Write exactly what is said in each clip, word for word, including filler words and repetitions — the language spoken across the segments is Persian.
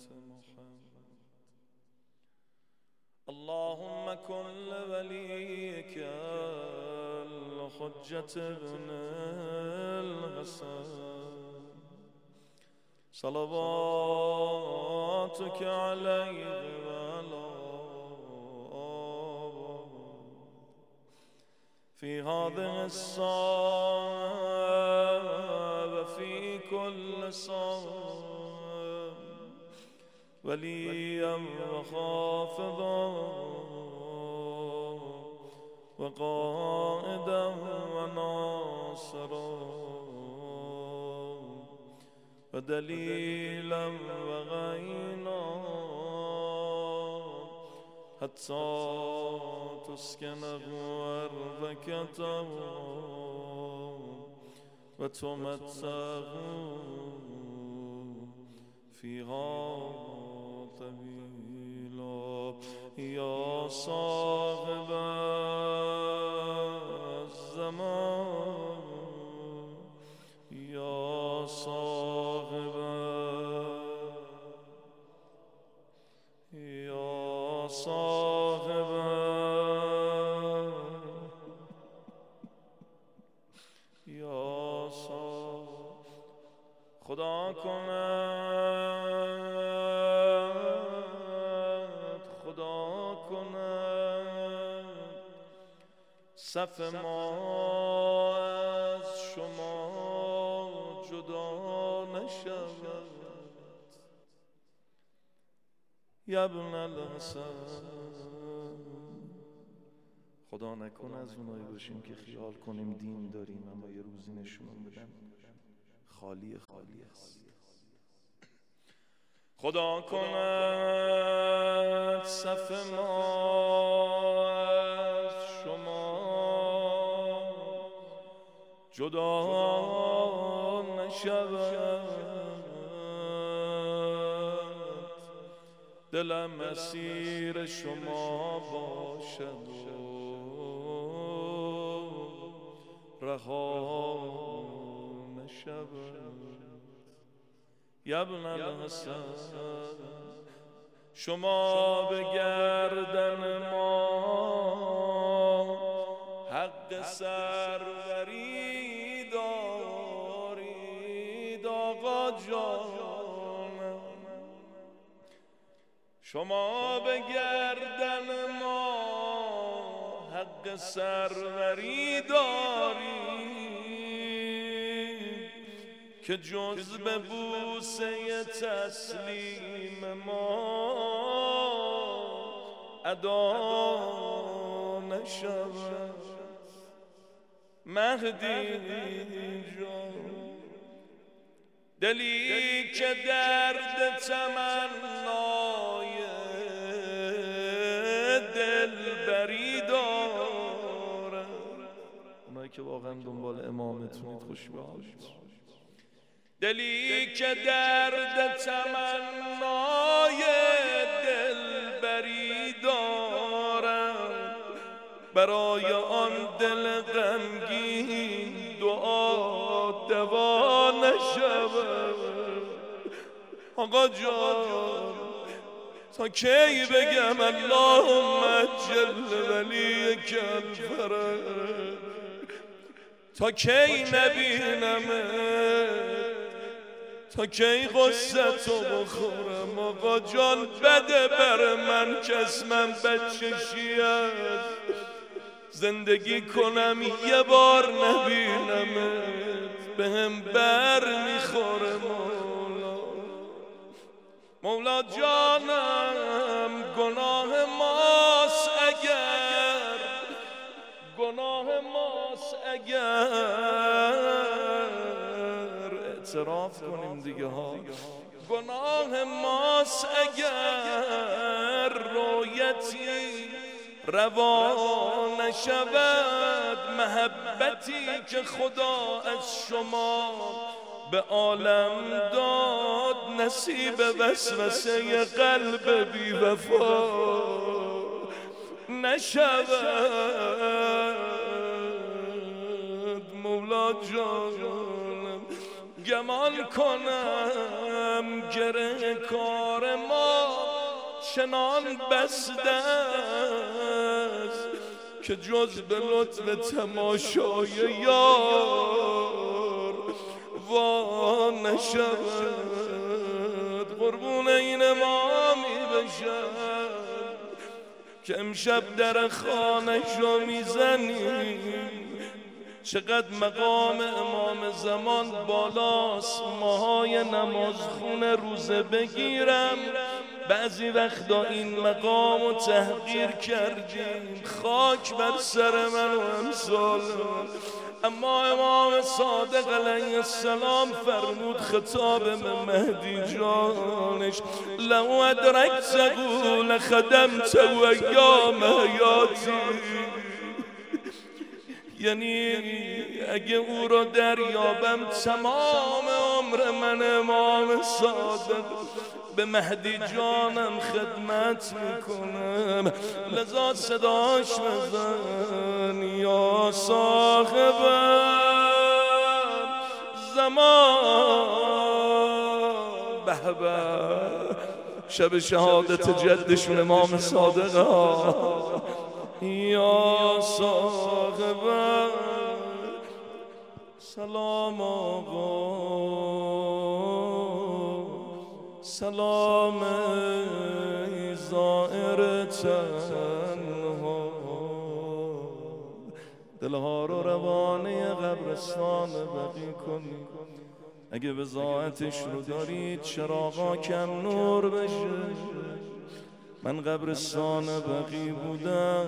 محمد. اللهم كن لوليك الحجة ابن الحسن صلواتك عليه وعلى في هذه الساعة وفي كل ساعة وليا وخافضا وقائدا وناصرا ودليلا وغينا حتى تسكنه أرضك طوعا وتمتعه فيها طويلا. يا صاحب الزمان يا صاحب يا صاحب يا صاحب خدا کند خدا کند صف ما از شما جدا نشود. یا ابن الحسن خدا نکن از اونایی باشیم که خیال کنیم دین داریم اما یه روزی نشون بدن خالی خالی است. خدا کند صف ما از شما جدا نشود. دلم اسیر شما باشد و رها نشود. یا ابن الحسن شما به گردن ما حق سروری دارید آقا جان. شما به گردن ما حق سروری دارید که جز به بوسه تسلیم ما ادا نشود. مهدی جان دلی که درد تمنای دلبری داره. اونایی که واقعا دنبال امامتونید خوش به حالید. دلی که درد تمنای دلبری دارد برای آن دل غمگین دعا دوا نشود. آقا جان تا کی بگم اللهم جل ولیک الفرج؟ تا کی نبینمت؟ تا کی غصتو بخورم؟ آقا جان بده بر من که از من بچشیت زندگی کنم یه بار نبینمت. به هم بر میخوره مولا. مولا جانم گناه ماست اگر گناه ماست اگر اعتراف کنیم دیگه ها. گناه ماست اگر رویتی روا نشود. محبتی که خدا از شما به عالم داد نصیب وسوسه قلب بی وفا نشود. مولا جانم گمان کنم گره کار ما چنان بسته است که جز به لطف تماشای یار وا نشود. قربون این امامی بشم که امشب در خانش رو میزنی. چقدر مقام امام زمان بالاست. ماهای نماز خونه روزه بگیرم بعضی وقتا این مقام رو تحقیر کردیم. خاک بر سر من و امثال من. اما امام صادق علیه السلام فرمود خطاب به مهدی جانش لو ادرکته لخدمته ایام حیاتی. یعنی اگه او را دریابم تمام عمر من امام صادق به مهدی جانم خدمت میکنم. لذا صداش بزن یا صاحب زمان. به به شب شهادت جدشون امام صادق ها. یا صاحب سلام آقا سلام زائر تنها. دلها رو روانه قبرستان بقی کنی. اگه وضاحتش رو دارید چراغا کم نور بشه. من قبرستان بقی بودم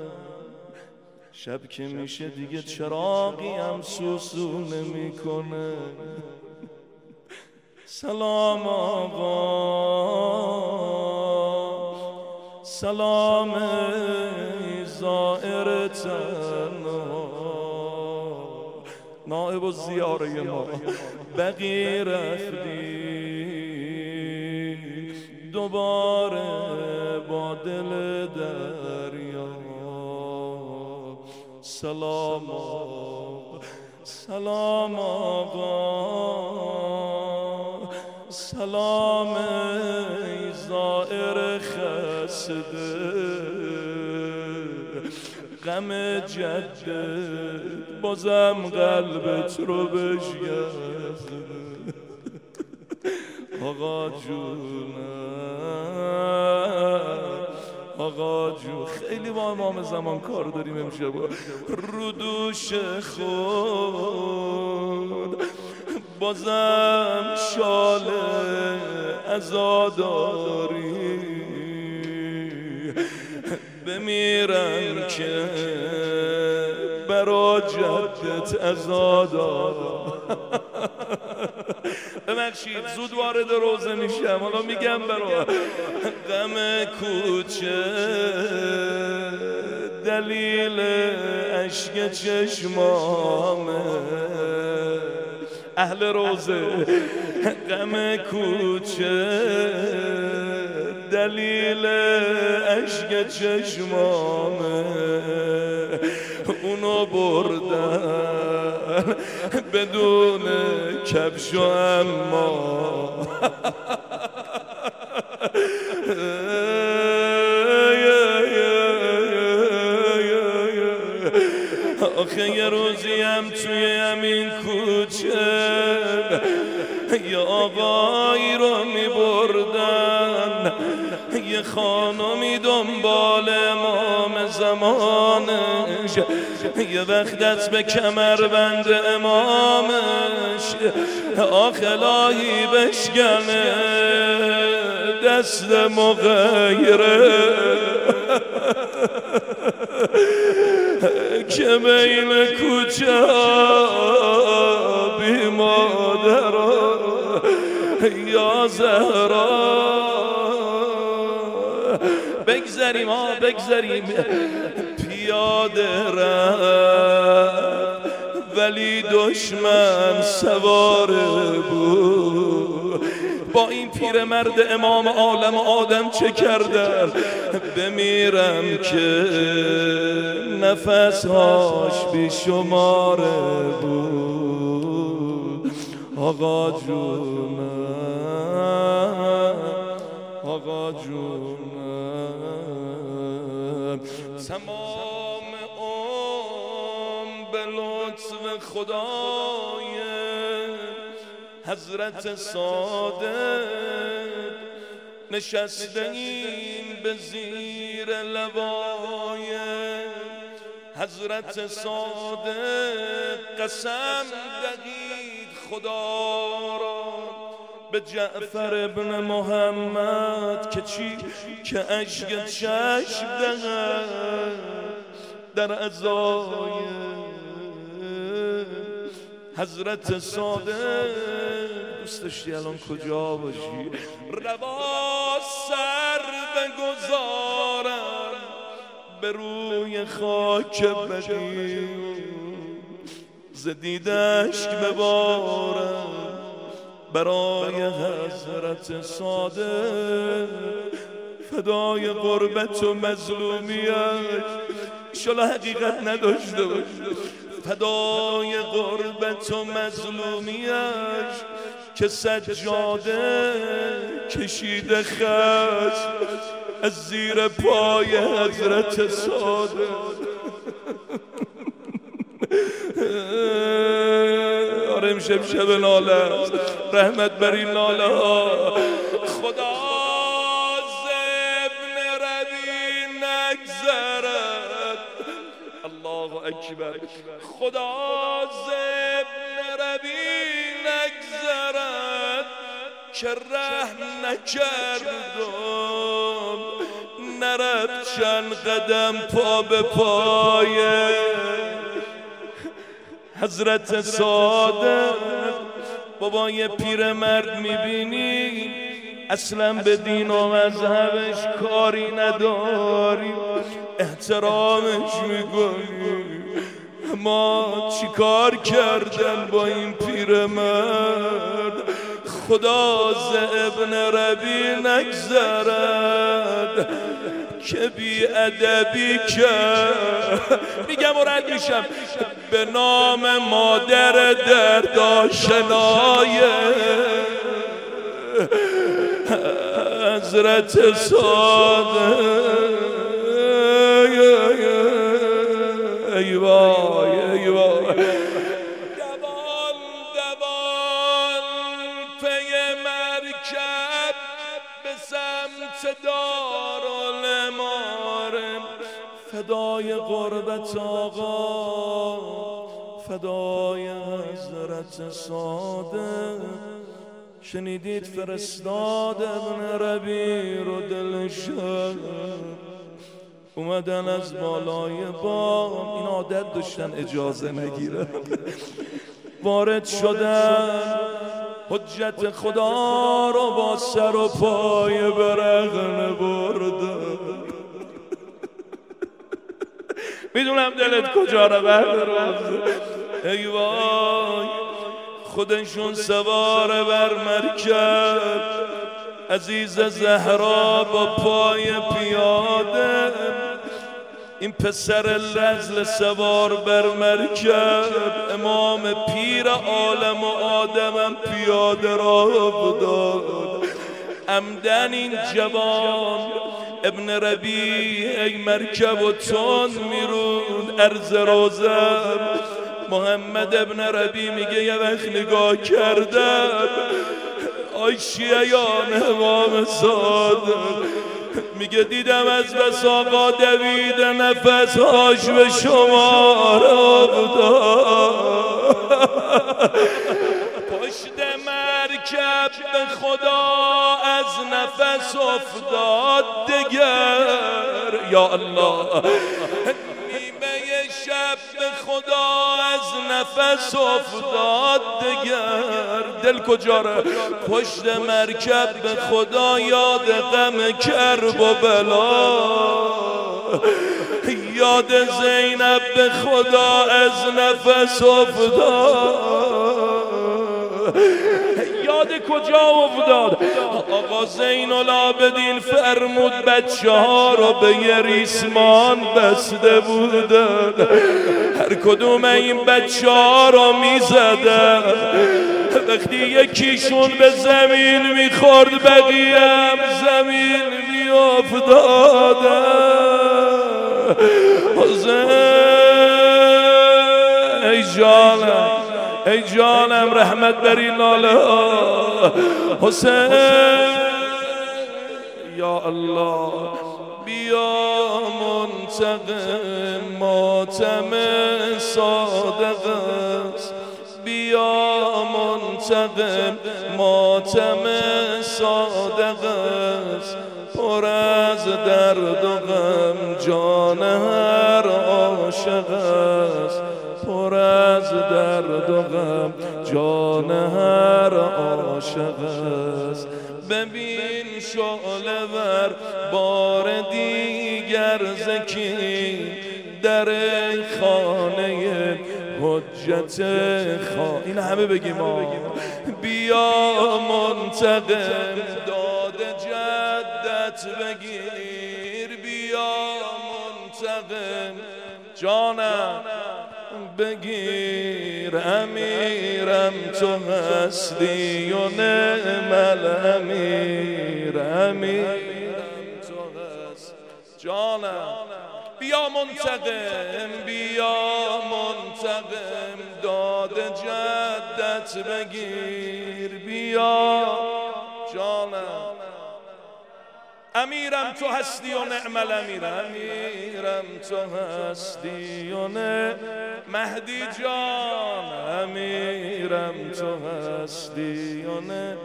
شب که میشه دیگه چراغی هم سوسو نمیکنه. سلام آقا سلام زائر تنها. نائب الزیاره ما بقی رفتی دوباره با دل دریا. سلام آقا سلام آقا سلام ای زائر خسته. غم جدت بازم قلبت رو بشکسته. آقا جونم آقا جون خیلی با امام زمان کار داریم امشب. رو دوش خود بازم شال عزاداری. بمیرم که برا جدت عزادار. ببخشید زود وارد روزه میشم حالا میگم برا غم کوچه دلیل اشک چشمامه. اهل روزه غم کوچه دلیل اشک چشمامه. اونو بردن بدون کفش و اما. آخه یه روزی هم توی همین کوچه یه آقایی رو می بردن. یه خانمی دنبال امام زمانش. یه وقت دست به کمربند امامش آخه الهی بشکنه دست مغیره که بین کوچه بی مادرها یا زهرا. بگذریم ها بگذریم پیاده رفت ولی دشمن سوار بود. با این پیرمرد امام عالم آدم چه کردن؟ بمیرم که نفسهاش بی شماره بود. آقا جونم آقا جونم تمام عمر به لطف خدای حضرت صادق نشسته ایم به زیر لوای حضرت صادق. قسم دهید خدا را به جعفر ابن محمد که چی که اشک چشم دهد در عزای حضرت صادق. دوست داشتی الان کجا باشی؟ روا سر بگذارم به روی خاک بدی، ز دیده اشک ببارم برای حضرت صادق. فدای غربت و مظلومیت انشالله حقیقت نداشته باش. فدای غربت و مظلومیت که سجاده کشیده خست از زیر پای حضرت صادق. آره امشب شب ناله است، رحمت بر این ناله ها. خدا ز ابن ربی نگذرد، الله اکبر. خدا ز ابن ربی نگذرد که رحم نکردم، نرفت چند قدم پا به پای حضرت صادق. بابا یه پیرمرد میبینی اصلا به دین و مذهبش کاری نداری، احترامش میکنی. ما چیکار کردن با این پیرمرد؟ خدا ز ابن ربی نگذرد که بی ادبی کرد. میگم و رد میشم به نام مادر درد آشنای حضرت صادق. ای وای ای وای. دوان دوان پی مرکب به سمت دارالمارم. فدای غربت آقا، فدای حضرت صادق. شنیدید فرستاد ابن ربی رو دلشان اومدن از بالای بام، این عادت داشتن اجازه نگیرن، وارد شدن حجت خدا رو با سر و پای برهنه بردن. میدونم دلت کجا رو بردارم. ای وای، خودشون سوار بر مرکب، عزیز زهرا با پای پیاده. این پسر رزل سوار بر مرکب، امام پیر عالم و آدمم پیاده را بداد. عمدن این جوان ابن ربی ای مرکب و تون میرون عرض روزم. محمد ابن ربی میگه یه وقت نگاه کردم آی شیعیان امام صادق، میگه دیدم از بس آقا دوید نفسهاش به شما را بوداد. پشت مرکب به خدا از نفس افتاد دگر. یا الله، نیمه شب به خدا از نفس افتاد دگر. دل کجاره؟ پشت مرکب به خدا یاد غم کرب و بلا، یاد زینب به خدا از نفس افتاد. یاد کجا افتاد؟ آقا زین العابدین فرمود بچه ها رو به یه ریسمان بسته بودن، هر کدوم این بچه ها رو می زدن. وقتی یکیشون به زمین میخورد بقیه هم زمین میافتاده. حسین ای جانم ای جانم رحمت بری ناله حسین یا الله بیا منتقم ماتم صادق است، بیا منتقم ماتم صادق است، پر از درد و غم جان هر عاشق است، پر از درد و غم جان هر عاشق است. ببین شعله ور بار دیگر زکی در خانه حجت خان. این همه بگیم آه. بیا منتقم داد جدت بگیر، بیا منتقم جانم بگیر. امیرم تو هستی و نعم الامیر، امیرم تو هست جانم. بیا منتقم بیا منتقم داد جدت بگیر، بیا جانم. امیرم تو هستی و نعم الامیر، امیرم تو هستی و نعم مهدی جان، امیرم تو هستی و نعم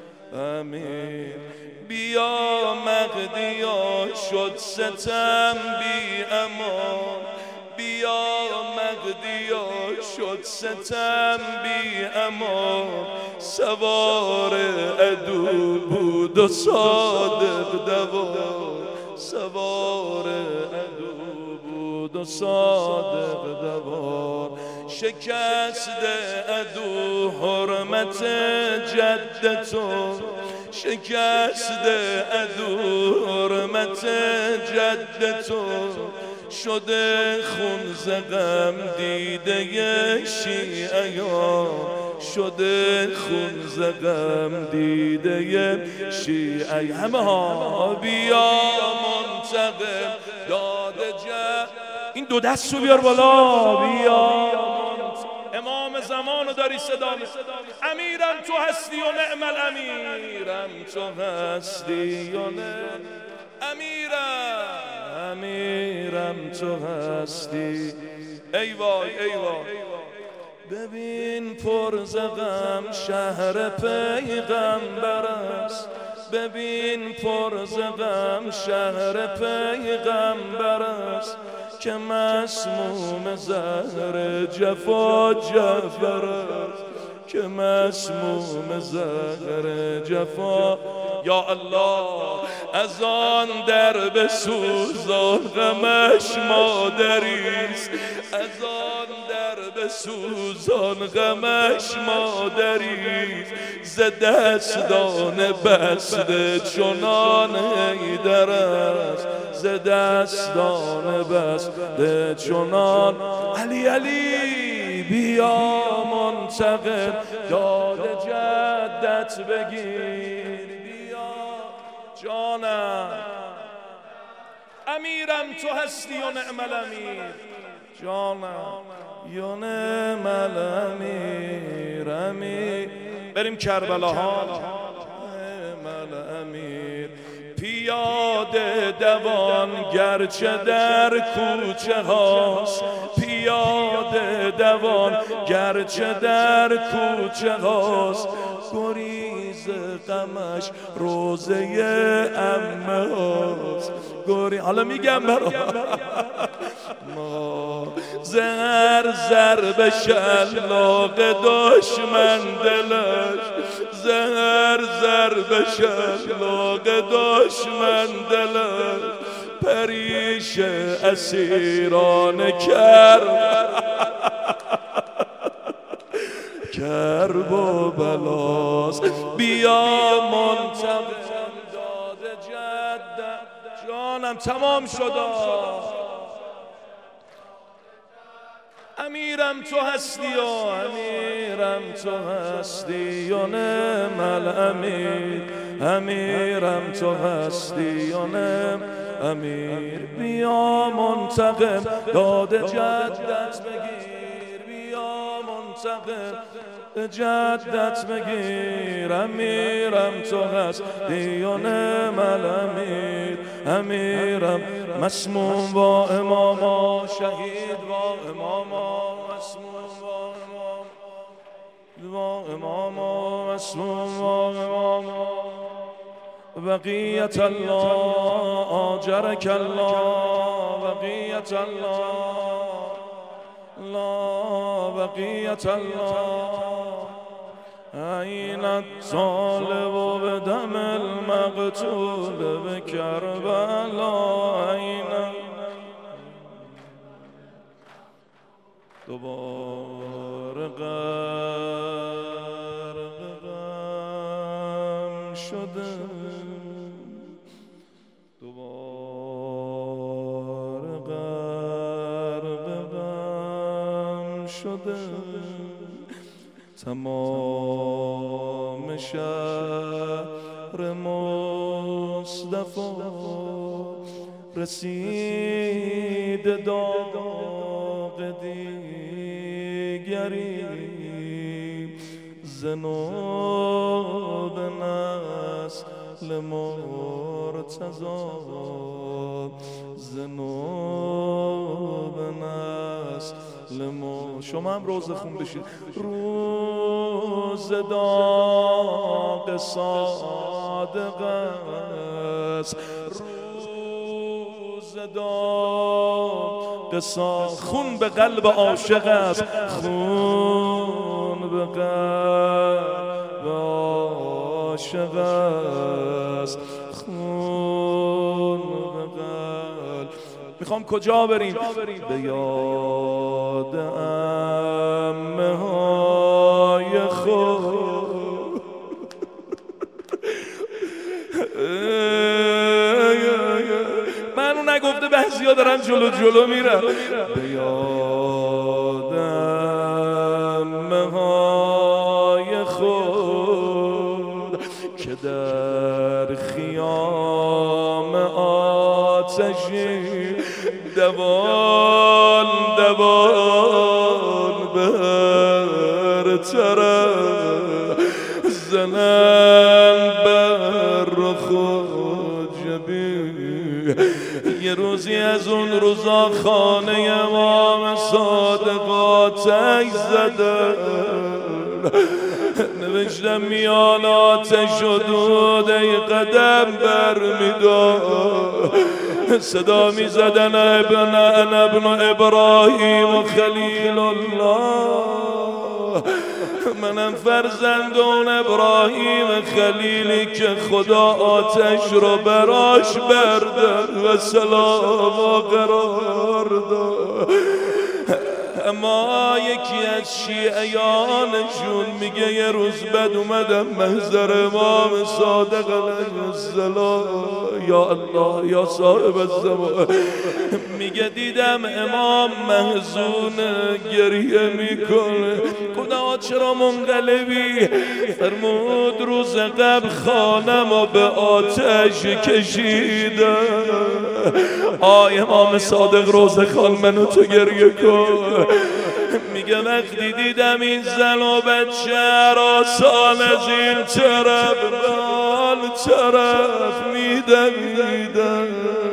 امیر. بیا مهدیا شد ستم بی امان، بیا مهدیا شد ستم بی امان. سوار عدو بود و صادق دوان، سوار عدو بود و صادق دوان. شکست عدو حرمت جدتو، شکست عدو حرمت جدتو. شده خون ز غم دیده شیعیان، شده خون ز غم دیده شیعی. همه ها بیا منتقم داد جد. این دو دست رو بیار بالا. بیا امام زمانو داری صدا می. امیرم تو هستی و نعم الامیرم تو هستی و نعم امیرم، امیرم تو هستی. ای وای ای وای. ببین پر ز غم شهر پیغمبر است، ببین پر ز غم شهر پیغمبر است. که مسموم زهر جفا جعفر است، که مسموم زهر جفا. یا الله از آن در بسوزان غمش مادریست، از آن در بسوزان غمش مادریست. ز دستان بسته چنان حیدر است، ز دستان بسته چنان علی علی. بیا منتقم داد جدت بگیر، بیا جانم. امیرم تو هستی و نعم الامیر جانم، یا نعم الامیر امیر. بریم کربلا ها. نعم الامیر پیاده دوان گرچه در کوچه هاست، پیاده دوان گرچه در کوچه هاست. گریز غمش روزه عمه هاست، گری حالا میگم برا ما. زهر ضرب شلاق دشمن دلش، زهر ضرب شلاق دشمن دلش. پریش اسیران کرب کرب و بلاس. بیا منتقم داد جدت جانم. تمام شد امیرم تو هستی و امیرم تو هستی و نعم الامیر، امیرم تو هستی و نعم امیر. بیا منتقم داد جدت بگیر، بیا منتقم جدت بگیر. امیرم تو هستی و نعم الامیر، امیرم مسموم با اماما، شهید با اماما، مسموم با اماما، با اماما، مسموم با اماما. بقیت الله آجرک الله، بقیت الله، لا بقیت الله. أين الطالب بدم المقتول بكربلاء؟ أين دوباره غرق غم شده، دوباره غرق غم شده. تمام شهر مصطفی رسید داغ دیگری، زنوب نسل مرتضی، زنوب نسل مرتضی. شما هم روز خون بشید. روز داغ صادق است، روز داغ صادق. خون به قلب عاشق است، خون به قلب عاشق است، خون به قلب. میخوام کجا بریم؟ به یاد عمه های خود. منو نگفته، بعضیا دارن جلو جلو میرن. به یاد عمه های خود که در خیام آتشی دوان دوان بر طرف زنن بر خود جبی. یه روزی از اون روزا خانه امام صادق آتش زدن، نوشتم میان آتش و دود ای قدم بر میدار. صدا می زدن ابن انا ابن ابراهیم و خلیل الله، منم فرزند اون ابراهیم خلیلی که خدا آتش رو براش بردن و سلام و قرار داد. اما یکی از شیعیانشون میگه یه روز بد اومدم محضر امام صادق علیه السلام، یا الله یا صاحب الزمان، میگه دیدم امام محزون گریه میکنه. خدا چرا منقلبی؟ فرمود روز قبل خانم و به آتش کشیدم. آی امام صادق روزه خان منو تو گریه کن. میگه وقتی دیدم این زن و بچه هراسان از این طرف بال طرف میدمیدن،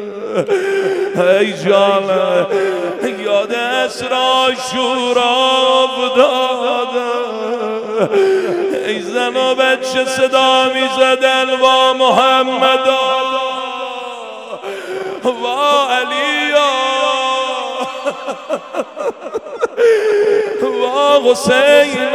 ای جانم یاد اسرا شورا افتادم. ای زن و بچه صدا میزدن وا محمد وا علی وا حسین.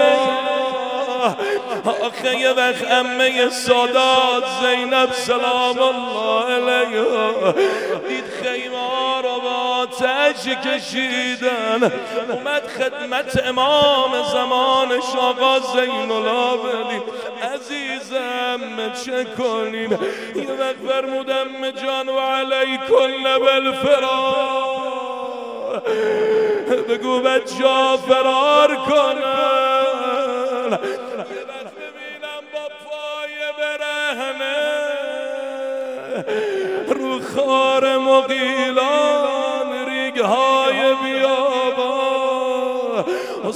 آخه یه وقت عمه سادات زینب سلام الله علیها دید خیمه ها رو با آتش کشیدن، اومد خدمت امام زمانش آقا زین العابدین. عزیزم چه کنیم؟ یه وقت فرمودم جان و علیکن بالفراق، بگو بچه ها فرار کنن، یه وقت ببینم با پای برهنه رو خار مغیلان ریگ های بیابان.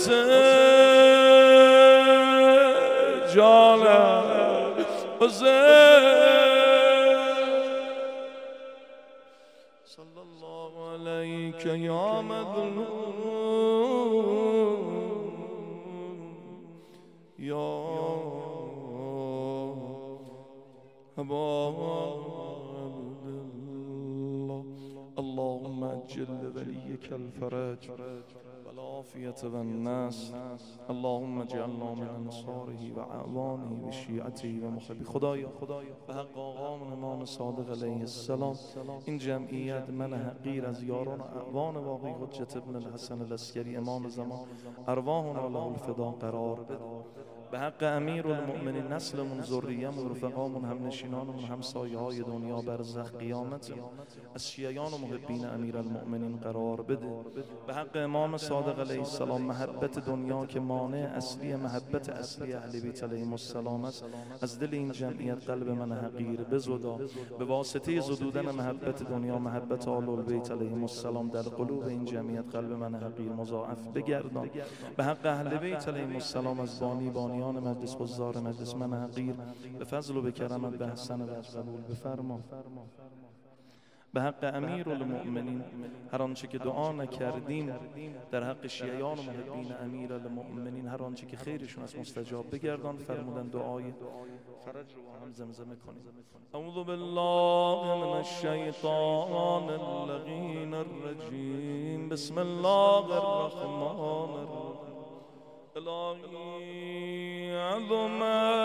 حسین جانم، حسین صلی الله علیک یا مظلوم یا ابا عبدالله. اللهم اجل لوليك الفرج والعافية والناس. اللهم اجعلنا من انصاره و اعوانه و شیعته و محبی. خدایا به حق آقامون امام صادق علیه السلام این جمعیت من حقیر از یاران و اعوان واقعی حجت ابن الحسن العسکری امام زمان ارواحنا له الفدا قرار بده. به حق امیرالمؤمنین نسلمون، ذریه‌مون، رفقامون، همنشینانمون، همسایه های دنیا، برزخ، قیامت از شیعیان و محبین امیرالمؤمنین قرار بده. به حق امام صادق علیه السلام محبت دنیا که مانع اصلی محبت اصلی اهل بیت علیهم السلام است از دل این جمعیت قلب من حقیر بزدا. به واسطه زدودن محبت دنیا محبت آل البیت علیهم السلام در قلوب این جمعیت قلب من حقیر مضاعف بگردان. به حق اهل بیت علیهم السلام از بانی بانی مجلس بزار مجلس من حقیر به فضل و به کرمت به حسن و قبول بفرما. به حق امیرالمؤمنین هر آنچه که دعا نکردیم در حق شیعیان و محبین امیرالمؤمنین هر آنچه که خیرشون از مستجاب بگردان. فرمودن دعای فرج رو با هم زمزمه کنیم. اعوذ بالله من الشیطان اللعین الرجیم. بسم الله الرحمن الرحیم. الهی عظم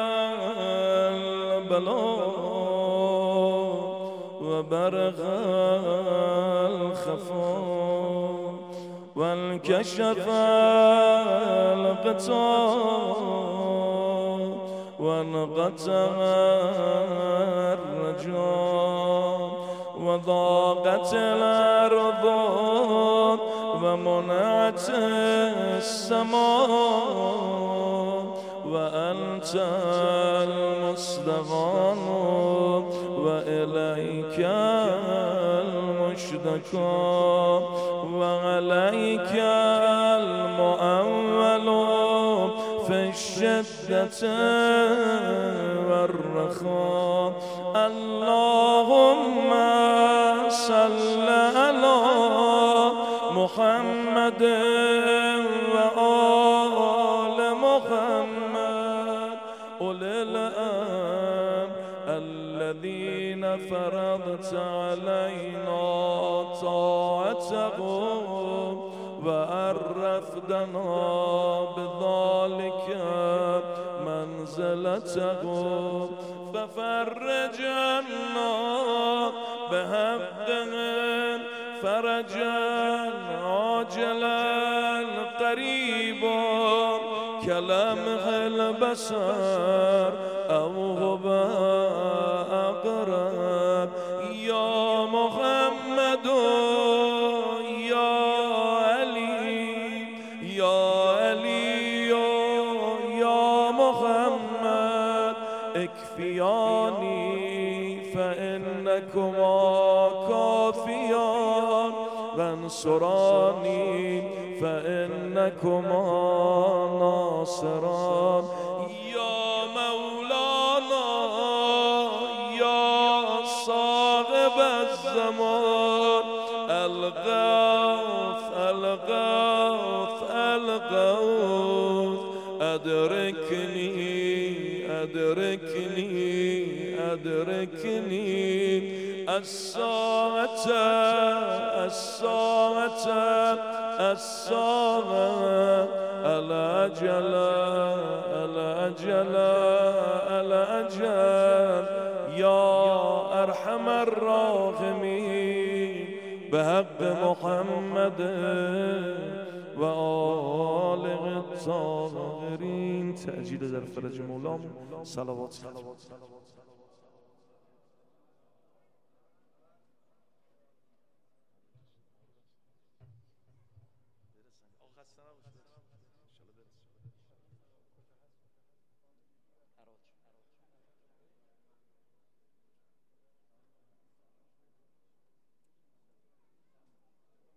البلاء و برق الخفا و انکشف الغطاء و انقطع الرجاء و ضاقت الارض و منعت السماء و انت المستغان و الیک المشتکا و علیک المؤول فی الشدة والرخاء. اللهم صل علی محمد و آل محمد أولي الأمر الذين فرضت علينا طاعتهم وعرفتنا بذلك منزلتهم ففرج عنا بحقهم فرجا عاجلا قريبا كلمح البصر أو هو أقرب. يا محمد يا علي يا علي يا محمد اكفياني فإنكما كافيان وانصراني فإنكما ناصران. يا مولانا يا صاحب الزمان الغوث الغوث الغوث أدركني أدركني أدركني الساعة الساعة الساعة الأجل الأجل الأجل. يا أرحم الراحمين بحق محمد و آله الطاهرین. تعجیل در فرج مولامون صلوات. خسته نباشید.